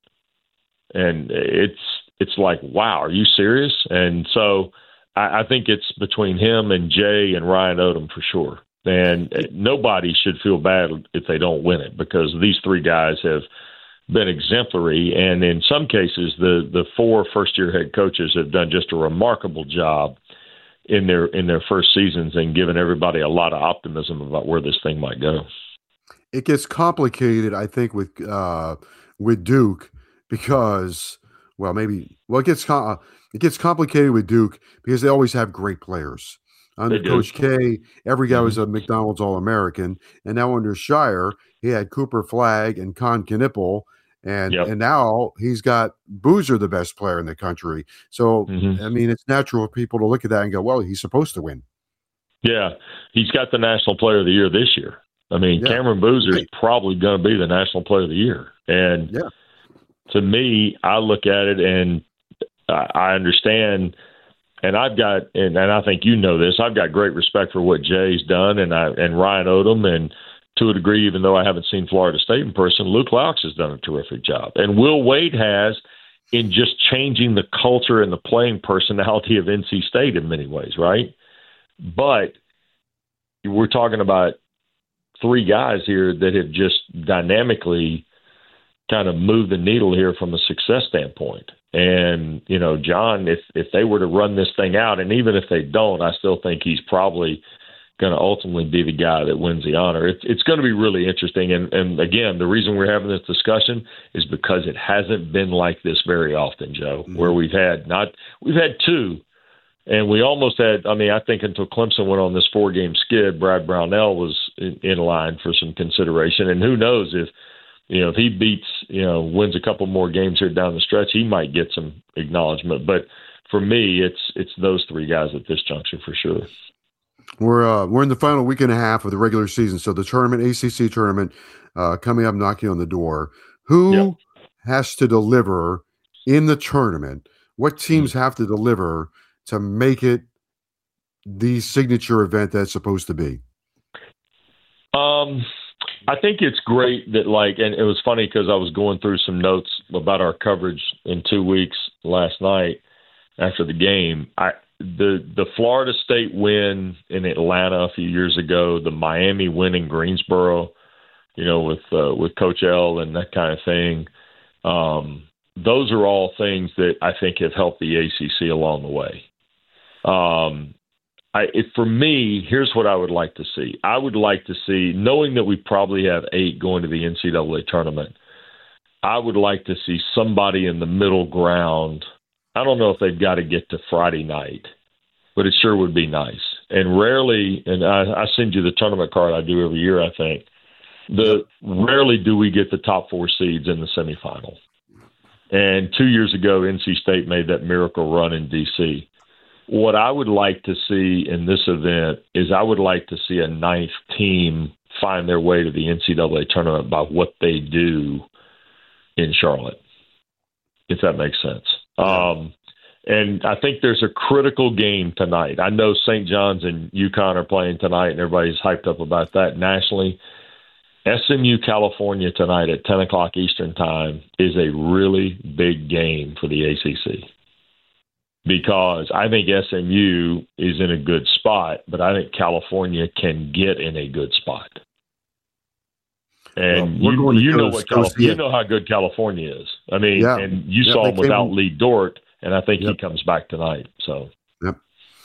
Speaker 9: and it's it's like, wow, are you serious? And so I, I think it's between him and Jay and Ryan Odom for sure. And nobody should feel bad if they don't win it, because these three guys have been exemplary. And in some cases, the the four first-year head coaches have done just a remarkable job in their in their first seasons and given everybody a lot of optimism about where this thing might go.
Speaker 4: It gets complicated, I think, with uh, with Duke because, well, maybe well, it gets com- it gets complicated with Duke because they always have great players. Under Coach K, every guy mm-hmm. was a McDonald's All-American, and now under Shire, he had Cooper Flagg and Con Knipple, and yep. and now he's got Boozer, the best player in the country. So, mm-hmm. I mean, it's natural for people to look at that and go, well, he's supposed to win.
Speaker 9: Yeah, he's got the National Player of the Year this year. I mean, yeah. Cameron Boozer is probably going to be the National Player of the Year. And
Speaker 4: yeah.
Speaker 9: to me, I look at it and I understand, and I've got, and, and I think you know this, I've got great respect for what Jay's done and I and Ryan Odom, and to a degree, even though I haven't seen Florida State in person, Luke Laux has done a terrific job. And Will Wade has in just changing the culture and the playing personality of N C State in many ways, right? But we're talking about three guys here that have just dynamically kind of moved the needle here from a success standpoint. And, you know, John, if, if they were to run this thing out, and even if they don't, I still think he's probably going to ultimately be the guy that wins the honor. It's, it's going to be really interesting. And, and again, the reason we're having this discussion is because it hasn't been like this very often, Joe, mm-hmm. where we've had not, we've had two. And we almost had, I mean, I think until Clemson went on this four-game skid, Brad Brownell was in, in line for some consideration. And who knows if, you know, if he beats, you know, wins a couple more games here down the stretch, he might get some acknowledgement. But for me, it's it's those three guys at this juncture for sure.
Speaker 4: We're uh, we're in the final week and a half of the regular season. So the tournament, A C C tournament, uh, coming up, knocking on the door. Who yep. has to deliver in the tournament? What teams mm-hmm. have to deliver to make it the signature event that's supposed to be?
Speaker 9: Um, I think it's great that, like, and it was funny because I was going through some notes about our coverage in two weeks last night after the game. I the the Florida State win in Atlanta a few years ago, the Miami win in Greensboro, you know, with uh, with Coach L and that kind of thing. Um, those are all things that I think have helped the A C C along the way. Um, I, it, for me, here's what I would like to see. I would like to see, knowing that we probably have eight going to the N C double A tournament, I would like to see somebody in the middle ground. I don't know if they've got to get to Friday night, but it sure would be nice. And rarely, and I, I send you the tournament card I do every year, I think, the rarely do we get the top four seeds in the semifinal. And two years ago, N C State made that miracle run in D C What I would like to see in this event is I would like to see a ninth team find their way to the N C double A tournament by what they do in Charlotte, if that makes sense. Um, and I think there's a critical game tonight. I know Saint John's and UConn are playing tonight, and everybody's hyped up about that nationally. S M U California tonight at ten o'clock Eastern time is a really big game for the A C C. Because I think S M U is in a good spot, but I think California can get in a good spot. And well, you, you know what California, you know how good California is. I mean, yeah. and you yeah, saw him without Lee Dort, and I think yep. he comes back tonight. So,
Speaker 4: yep.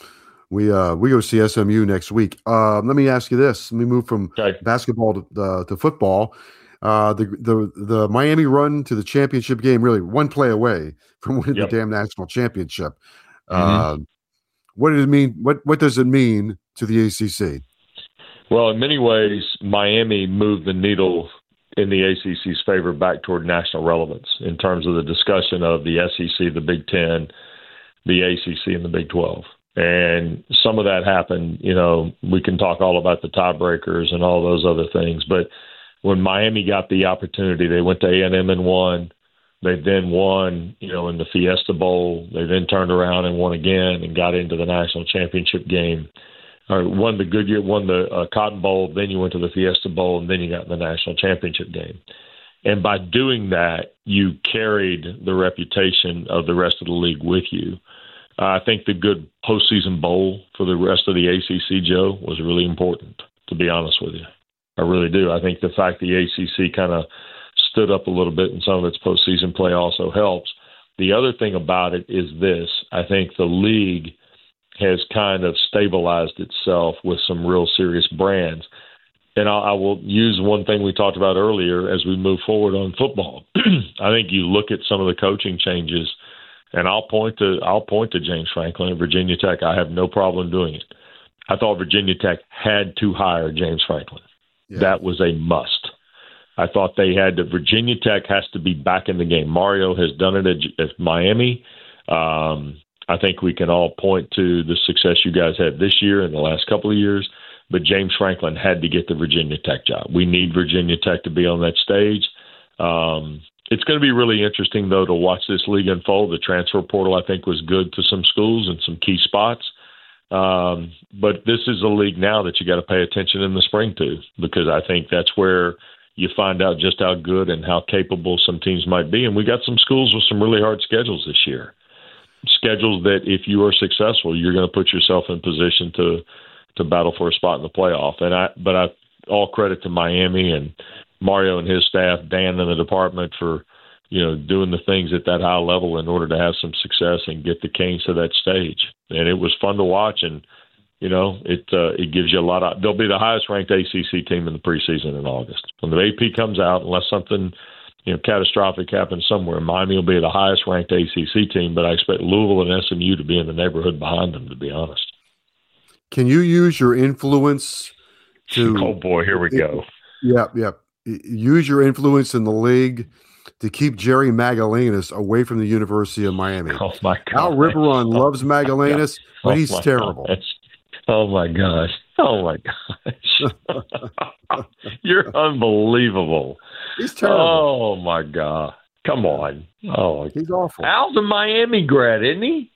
Speaker 4: We uh we go see S M U next week. Uh, let me ask you this. Let me move from
Speaker 9: okay.
Speaker 4: basketball to, uh, to football. Uh, the the the Miami run to the championship game, really one play away from winning
Speaker 9: yep.
Speaker 4: the damn national championship.
Speaker 9: Mm-hmm.
Speaker 4: Uh, what does it mean? What what does it mean to the A C C?
Speaker 9: Well, in many ways, Miami moved the needle in the A C C's favor back toward national relevance in terms of the discussion of the S E C, the Big Ten, the A C C, and the Big twelve. And some of that happened, you know, we can talk all about the tiebreakers and all those other things. But when Miami got the opportunity, they went to A and M and won. They then won, you know, in the Fiesta Bowl. They then turned around and won again and got into the national championship game. Or won the Goodyear, won the uh, Cotton Bowl. Then you went to the Fiesta Bowl, and then you got in the national championship game. And by doing that, you carried the reputation of the rest of the league with you. Uh, I think the good postseason bowl for the rest of the A C C, Joe, was really important, to be honest with you. I really do. I think the fact the A C C kind of stood up a little bit in some of its postseason play also helps. The other thing about it is this. I think the league has kind of stabilized itself with some real serious brands. And I, I will use one thing we talked about earlier as we move forward on football. I think you look at some of the coaching changes, and I'll point to I'll point to James Franklin at Virginia Tech. I have no problem doing it. I thought Virginia Tech had to hire James Franklin. Yeah. That was a must. I thought they had to. Virginia Tech has to be back in the game. Mario has done it at, at Miami. Um, I think we can all point to the success you guys had this year and the last couple of years. But James Franklin had to get the Virginia Tech job. We need Virginia Tech to be on that stage. Um, it's going to be really interesting, though, to watch this league unfold. The transfer portal, I think, was good to some schools and some key spots. Um, but this is a league now that you got to pay attention in the spring to, because I think that's where you find out just how good and how capable some teams might be. And we got some schools with some really hard schedules this year. Schedules that if you are successful, you're going to put yourself in position to to battle for a spot in the playoff. And I, but I, all credit to Miami and Mario and his staff, Dan in the department for, you know, doing the things at that high level in order to have some success and get the Canes to that stage. And it was fun to watch. And, you know, it uh, it gives you a lot of – they'll be the highest ranked A C C team in the preseason in August. When the A P comes out, unless something – you know, catastrophic happens somewhere, Miami will be the highest ranked A C C team, but I expect Louisville and S M U to be in the neighborhood behind them, to be honest.
Speaker 4: Can you use your influence to...
Speaker 9: Oh, boy, here we go.
Speaker 4: Yeah, yeah. Use your influence in the league to keep Jerry Magallanes away from the University of Miami.
Speaker 9: Oh, my God.
Speaker 4: Al Riveron loves Magallanes,
Speaker 9: oh,
Speaker 4: but he's terrible.
Speaker 9: Gosh. Oh, my gosh. Oh, my gosh. You're unbelievable.
Speaker 4: He's terrible.
Speaker 9: Oh, my God. Come on. Oh,
Speaker 4: he's awful.
Speaker 9: Al's a Miami grad, isn't he?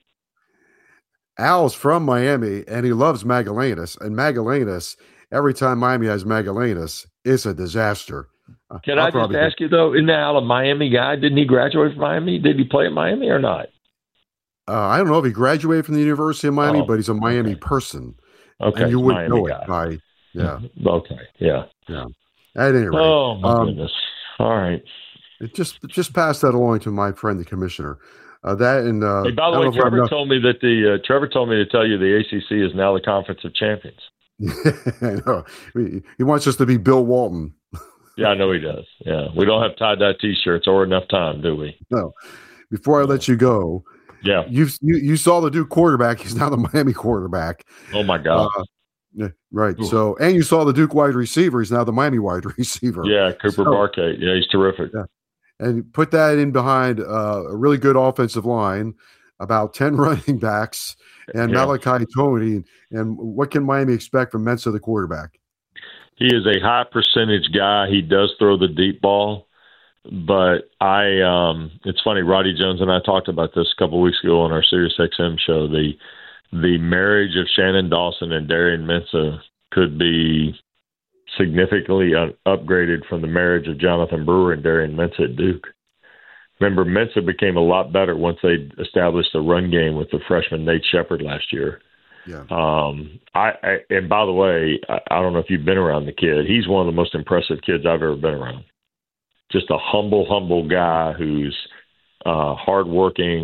Speaker 4: Al's from Miami, and he loves Magallanes. And Magallanes, every time Miami has Magallanes, it's a disaster.
Speaker 9: Can
Speaker 4: I'll
Speaker 9: I just ask you, though, isn't Al a Miami guy? Didn't he graduate from Miami? Did he play at Miami or not?
Speaker 4: Uh, I don't know if he graduated from the University of Miami,
Speaker 9: oh,
Speaker 4: but he's a Miami
Speaker 9: okay.
Speaker 4: person.
Speaker 9: Okay.
Speaker 4: And you wouldn't
Speaker 9: Miami
Speaker 4: know
Speaker 9: guy.
Speaker 4: it by, yeah.
Speaker 9: Okay. Yeah.
Speaker 4: Yeah. At any rate.
Speaker 9: Oh, my
Speaker 4: um,
Speaker 9: goodness. All right.
Speaker 4: It just just pass that along to my friend, the commissioner. Uh, that and uh,
Speaker 9: hey, by the way, Trevor told me that the uh, Trevor told me to tell you the A C C is now the Conference of Champions.
Speaker 4: I know. He, he wants us to be Bill Walton.
Speaker 9: Yeah, I know he does. Yeah, we don't have tie-dye T-shirts or enough time, do we?
Speaker 4: No. Before I let you go,
Speaker 9: yeah,
Speaker 4: you you you saw the Duke quarterback. He's now the Miami quarterback.
Speaker 9: Oh my God.
Speaker 4: Uh, yeah, right. Ooh. So, and you saw the Duke wide receiver. He's now the Miami wide receiver.
Speaker 9: Yeah, Cooper so, Barkate. Yeah, he's terrific.
Speaker 4: Yeah. And put that in behind uh, a really good offensive line, about ten running backs, and yeah. Malachi Tony. And what can Miami expect from Mensah, the quarterback?
Speaker 9: He is a high percentage guy. He does throw the deep ball. But I, um, it's funny, Roddy Jones and I talked about this a couple of weeks ago on our Sirius X M show. The the marriage of Shannon Dawson and Darian Mensah could be significantly un- upgraded from the marriage of Jonathan Brewer and Darian Mensah at Duke. Remember, Mensah became a lot better once they established a run game with the freshman Nate Shepard last year.
Speaker 4: Yeah.
Speaker 9: Um, I, I and by the way, I, I don't know if you've been around the kid. He's one of the most impressive kids I've ever been around. Just a humble, humble guy who's uh, hardworking,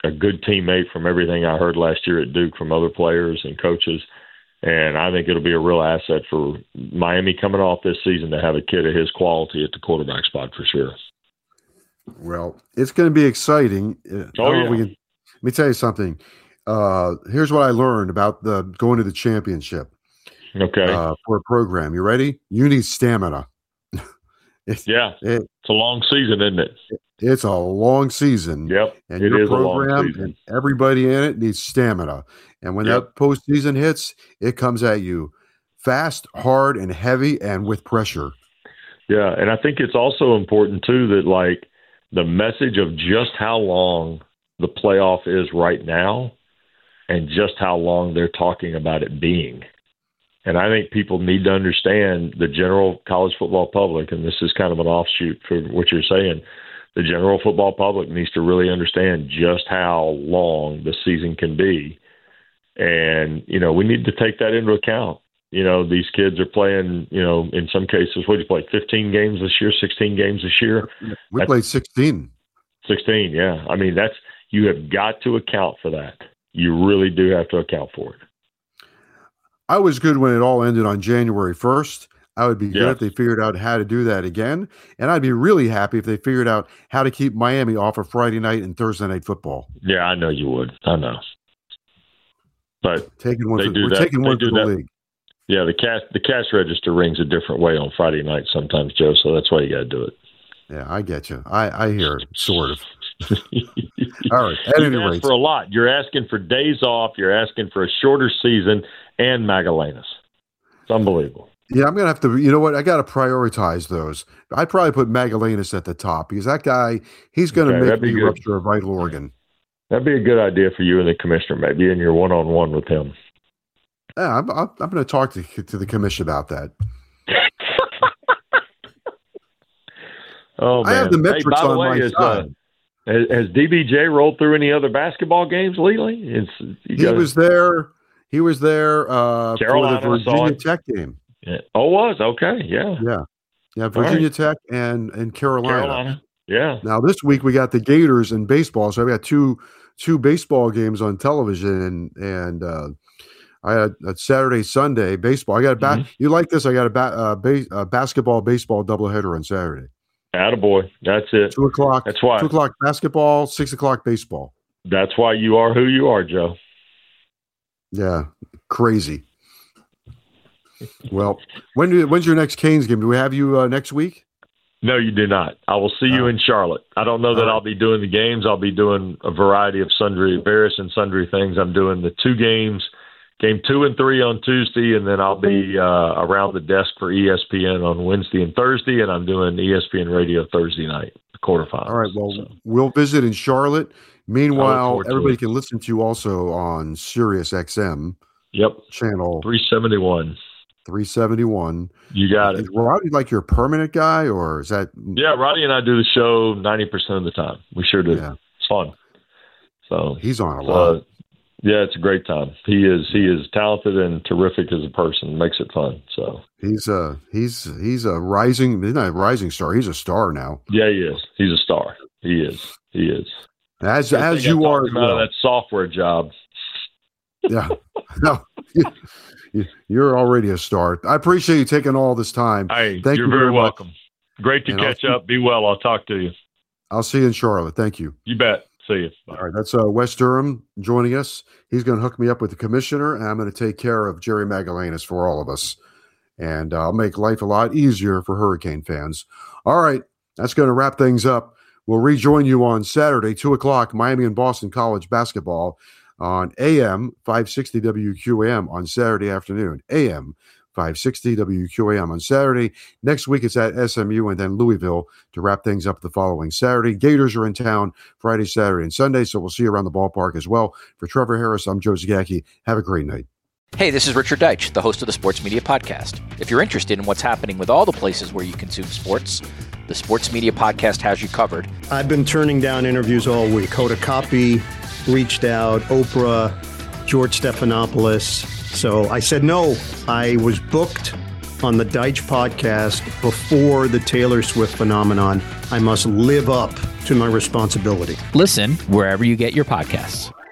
Speaker 9: a good teammate from everything I heard last year at Duke from other players and coaches. And I think it'll be a real asset for Miami coming off this season to have a kid of his quality at the quarterback spot for sure.
Speaker 4: Well, it's going to be exciting.
Speaker 9: Oh, yeah.
Speaker 4: We can, let me tell you something. Uh, here's what I learned about the going to the championship.
Speaker 9: Okay.
Speaker 4: Uh, for a program. You ready? You need stamina.
Speaker 9: it's, yeah. It, it's a long season, isn't it?
Speaker 4: It's a long season.
Speaker 9: Yep.
Speaker 4: And
Speaker 9: it
Speaker 4: your
Speaker 9: is
Speaker 4: program
Speaker 9: a long season.
Speaker 4: And everybody in it needs stamina. And when
Speaker 9: yep.
Speaker 4: that postseason hits, it comes at you fast, hard, and heavy, and with pressure.
Speaker 9: Yeah. And I think it's also important, too, that, like, the message of just how long the playoff is right now and just how long they're talking about it being. And I think people need to understand, the general college football public, and this is kind of an offshoot for what you're saying, the general football public needs to really understand just how long the season can be. And, you know, we need to take that into account. You know, these kids are playing, you know, in some cases, what did you play, fifteen games this year, sixteen games this year?
Speaker 4: We
Speaker 9: that's,
Speaker 4: played sixteen.
Speaker 9: sixteen, yeah. I mean, that's, you have got to account for that. You really do have to account for it.
Speaker 4: I was good when it all ended on January first. I would be good
Speaker 9: yeah.
Speaker 4: if they figured out how to do that again. And I'd be really happy if they figured out how to keep Miami off of Friday night and Thursday night football.
Speaker 9: Yeah, I know you would. I know. But
Speaker 4: taking one
Speaker 9: they
Speaker 4: for,
Speaker 9: do
Speaker 4: we're
Speaker 9: that.
Speaker 4: taking
Speaker 9: they
Speaker 4: one
Speaker 9: do
Speaker 4: for the
Speaker 9: that.
Speaker 4: league.
Speaker 9: Yeah, the cash the cash register rings a different way on Friday night sometimes, Joe. So that's why you got to do it.
Speaker 4: Yeah, I get you. I, I hear it, sort of. All right. At any
Speaker 9: you
Speaker 4: rate,
Speaker 9: ask for a lot. You're asking for days off. You're asking for a shorter season and Magallanes. It's unbelievable.
Speaker 4: Yeah, I'm gonna have to. You know what? I got to prioritize those. I'd probably put Magallanes at the top because that guy, he's going to
Speaker 9: okay,
Speaker 4: make me
Speaker 9: good.
Speaker 4: rupture a vital organ.
Speaker 9: That'd be a good idea for you and the commissioner, maybe in your one-on-one with him.
Speaker 4: Yeah, I'm, I'm, I'm going to talk to to the commission about that.
Speaker 9: Oh man!
Speaker 4: I have the metrics
Speaker 9: hey, by the
Speaker 4: on
Speaker 9: way,
Speaker 4: my
Speaker 9: is,
Speaker 4: side.
Speaker 9: Uh, has, has D B J rolled through any other basketball games lately? It's,
Speaker 4: he
Speaker 9: gotta,
Speaker 4: was there. He was there uh,
Speaker 9: Carolina,
Speaker 4: for the Virginia Tech game.
Speaker 9: Yeah. Oh, was okay. Yeah,
Speaker 4: yeah, yeah. Virginia
Speaker 9: right.
Speaker 4: Tech and and Carolina.
Speaker 9: Carolina. Yeah.
Speaker 4: Now this week we got the Gators in baseball, so we got two two baseball games on television, and and uh, I had a Saturday Sunday baseball. I got a ba- mm-hmm. You like this? I got a, ba- uh, ba- uh, basketball baseball doubleheader on Saturday.
Speaker 9: Attaboy. That's it.
Speaker 4: Two o'clock.
Speaker 9: That's why.
Speaker 4: Two o'clock basketball. Six o'clock baseball.
Speaker 9: That's why you are who you are, Joe.
Speaker 4: Yeah, crazy. Well, when do, when's your next Canes game? Do we have you uh, next week?
Speaker 9: No, you do not. I will see you uh, in Charlotte. I don't know that right. I'll be doing the games. I'll be doing a variety of sundry, various and sundry things. I'm doing the two games, game two and three on Tuesday, and then I'll be uh, around the desk for E S P N on Wednesday and Thursday, and I'm doing E S P N Radio Thursday night, the quarterfinals.
Speaker 4: All right. Well,
Speaker 9: so.
Speaker 4: we'll visit in Charlotte. Meanwhile, everybody can listen to you also on Sirius X M.
Speaker 9: Yep.
Speaker 4: Channel
Speaker 9: three seventy-one.
Speaker 4: three seventy-one.
Speaker 9: You got it.
Speaker 4: Is Roddy like your permanent guy, or is that?
Speaker 9: Yeah, Roddy and I do the show ninety percent of the time. We sure do. Yeah. It's fun. So
Speaker 4: he's on a
Speaker 9: so,
Speaker 4: lot.
Speaker 9: Yeah, it's a great time. He is he is talented and terrific as a person. Makes it fun. So
Speaker 4: he's a he's he's a rising he's not a rising star. He's a star now.
Speaker 9: Yeah, he is. He's a star. He is. He is.
Speaker 4: As as you are
Speaker 9: out of that software job.
Speaker 4: Yeah. No. You're already a star. I appreciate you taking all this time.
Speaker 9: Hey,
Speaker 4: Thank
Speaker 9: you're
Speaker 4: you
Speaker 9: very,
Speaker 4: very
Speaker 9: welcome.
Speaker 4: much.
Speaker 9: Great to
Speaker 4: and
Speaker 9: catch
Speaker 4: I'll,
Speaker 9: up. Be well. I'll talk to you.
Speaker 4: I'll see you in Charlotte. Thank you.
Speaker 9: You bet. See you.
Speaker 4: Bye. All right. That's uh, Wes Durham joining us. He's going to hook me up with the commissioner, and I'm going to take care of Jerry Magallanes for all of us. And uh, I'll make life a lot easier for Hurricane fans. All right. That's going to wrap things up. We'll rejoin you on Saturday, two o'clock, Miami and Boston College basketball on A M five sixty W Q A M on Saturday afternoon. A M five sixty W Q A M on Saturday. Next week it's at S M U and then Louisville to wrap things up the following Saturday. Gators are in town Friday, Saturday, and Sunday, so we'll see you around the ballpark as well. For Trevor Harris, I'm Joe Zagacki. Have a great night.
Speaker 10: Hey, this is Richard Deitch, the host of the Sports Media Podcast. If you're interested in what's happening with all the places where you consume sports, the Sports Media Podcast has you covered.
Speaker 11: I've been turning down interviews all week. Hoda Kotb reached out, Oprah, George Stephanopoulos. So I said no. I was booked on the Deitch podcast before the Taylor Swift phenomenon. I must live up to my responsibility.
Speaker 12: Listen wherever you get your podcasts.